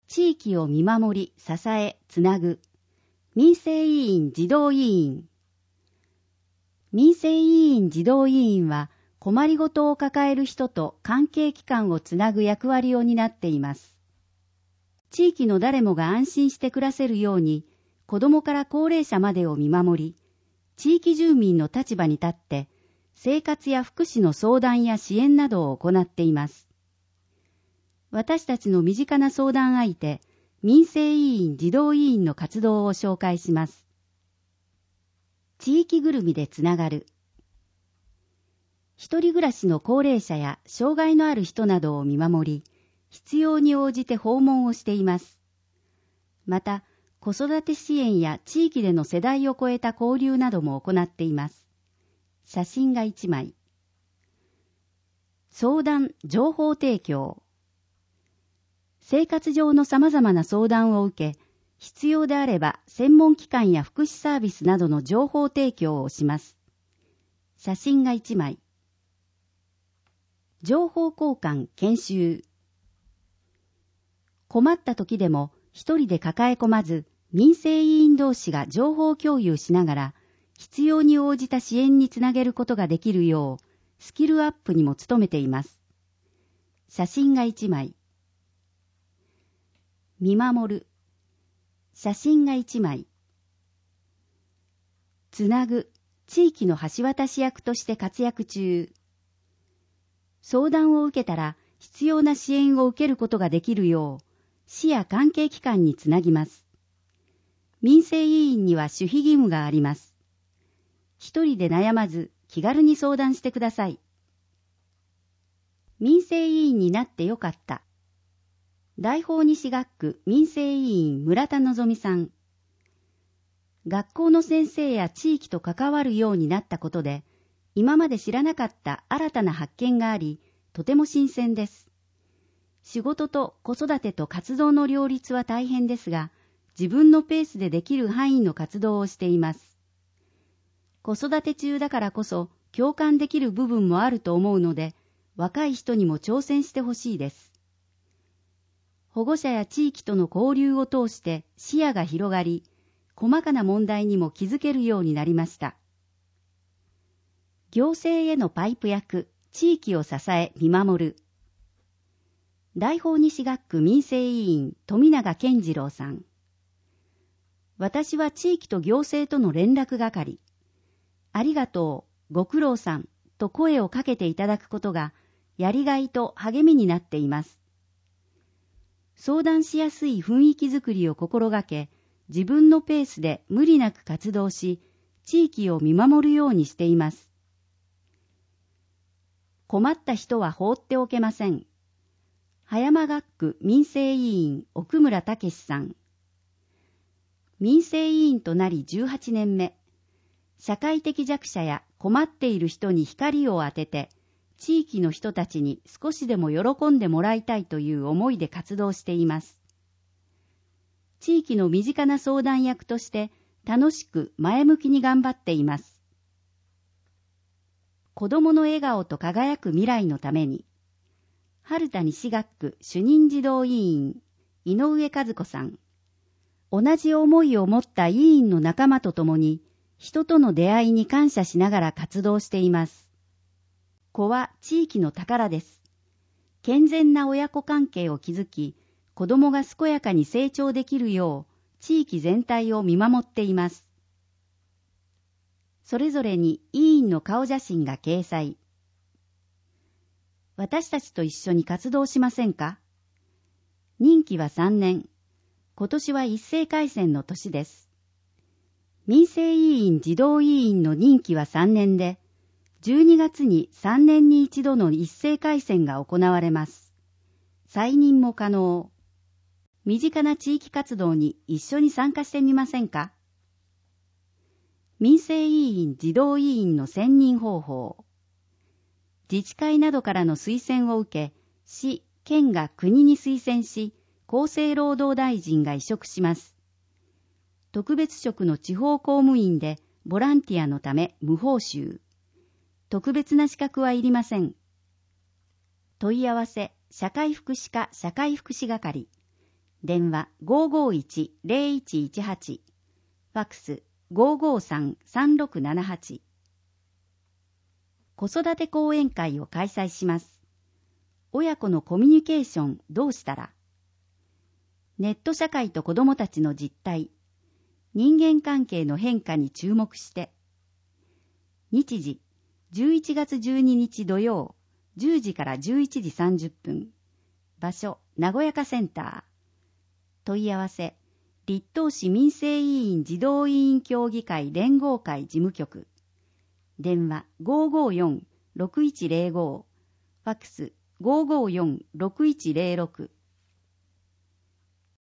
地域を見守り、支え、つなぐ。民生委員児童委員。民生委員児童委員は、困りごとを抱える人と関係機関をつなぐ役割を担っています。地域の誰もが安心して暮らせるように、子どもから高齢者までを見守り、地域住民の立場に立って、生活や福祉の相談や支援などを行っています。私たちの身近な相談相手、民生委員児童委員の活動を紹介します。地域ぐるみでつながる。一人暮らしの高齢者や障害のある人などを見守り、必要に応じて訪問をしています。また、子育て支援や地域での世代を超えた交流なども行っています。写真が1枚。相談・情報提供。生活上の様々な相談を受け、必要であれば専門機関や福祉サービスなどの情報提供をします。写真が1枚。情報交換・研修。困った時でも一人で抱え込まず、民生委員同士が情報共有しながら、必要に応じた支援につなげることができるよう、スキルアップにも努めています。写真が1枚。見守る。写真が1枚。つなぐ。地域の橋渡し役として活躍中。相談を受けたら必要な支援を受けることができるよう、市や関係機関につなぎます。民生委員には守秘義務があります。一人で悩まず気軽に相談してください。民生委員になってよかった。大宝西学区民生委員村田のぞみさん。学校の先生や地域と関わるようになったことで、今まで知らなかった新たな発見があり、とても新鮮です。仕事と子育てと活動の両立は大変ですが、自分のペースでできる範囲の活動をしています。子育て中だからこそ共感できる部分もあると思うので、若い人にも挑戦してほしいです。保護者や地域との交流を通して視野が広がり、細かな問題にも気づけるようになりました。行政へのパイプ役、地域を支え見守る。大宝西学区民生委員富永健次郎さん。私は地域と行政との連絡係。ありがとう、ご苦労さんと声をかけていただくことがやりがいと励みになっています。相談しやすい雰囲気づくりを心がけ、自分のペースで無理なく活動し、地域を見守るようにしています。困った人は放っておけません。葉山学区民生委員奥村武さん。民生委員となり18年目。社会的弱者や困っている人に光を当てて、地域の人たちに少しでも喜んでもらいたいという思いで活動しています。地域の身近な相談役として楽しく前向きに頑張っています。子どもの笑顔と輝く未来のために、春田西学区主任児童委員井上和子さん。同じ思いを持った委員の仲間と共に、人との出会いに感謝しながら活動しています。子は地域の宝です。健全な親子関係を築き、子どもが健やかに成長できるよう、地域全体を見守っています。それぞれに委員の顔写真が掲載。私たちと一緒に活動しませんか？任期は3年。今年は一斉改選の年です。民生委員児童委員の任期は3年で、12月に3年に一度の一斉改選が行われます。再任も可能。身近な地域活動に一緒に参加してみませんか？民生委員児童委員の選任方法。自治会などからの推薦を受け、市、県が国に推薦し、厚生労働大臣が委嘱します。特別職の地方公務員でボランティアのため無報酬。特別な資格はいりません。問い合わせ、社会福祉課社会福祉係。 電話551-0118、ファックス553-3678。子育て講演会を開催します。親子のコミュニケーションどうしたら？ネット社会と子どもたちの実態、人間関係の変化に注目して。日時、11月12日土曜、10時から11時30分。場所、名古屋家センター。問い合わせ、立東市民生委員児童委員協議会連合会事務局。電話554-6105、ファックス554-6106。